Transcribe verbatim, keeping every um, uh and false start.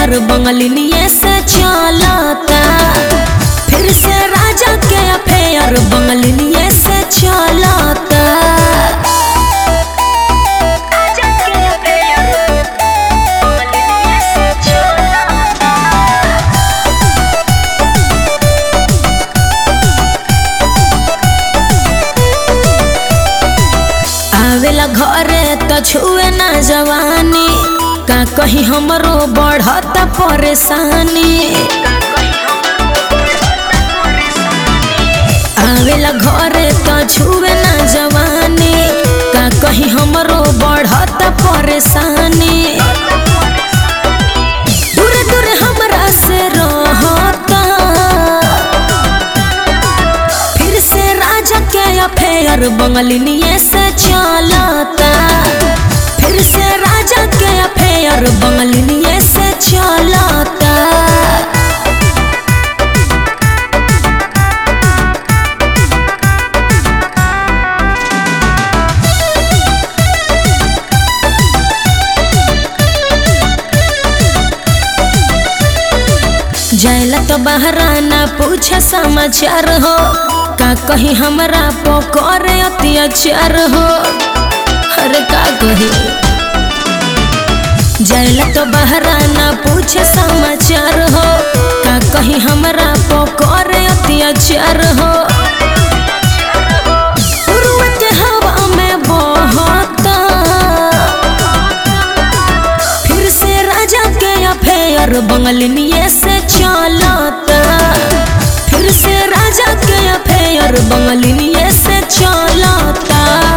Affair बंगलिनिए से चलता। फिर से राजा के अफेयर बंगलिनिए से चलता। आवेला घरे तो छुए ना जवानी, का कहीं हमरो बढ़ता परेशानी। आवेला घरे तो छुए ना जवानी, का कहीं हमरो बढ़ता परेशानी। दूर दूर हमरा से रहता, फिर से राजा के अफेयर बंगलिनिए से चलता। फिर से राजा के अफेयर बंगलिनिए से चलता। जाइला तो बहराना पूछे समाचार हो, का कहीं हमरा पकड़े अत्याचार हो। अरे का कही जाइला तो बहराना पूछे समाचार हो, का कहीं हमरा पकड़े अत्याचार हो। पूर्व के हवा में बहता, फिर से राजा के अफेयर बंगलिनिए से चलता। फिर से राजा के अफेयर बंगलिनिए से चलता।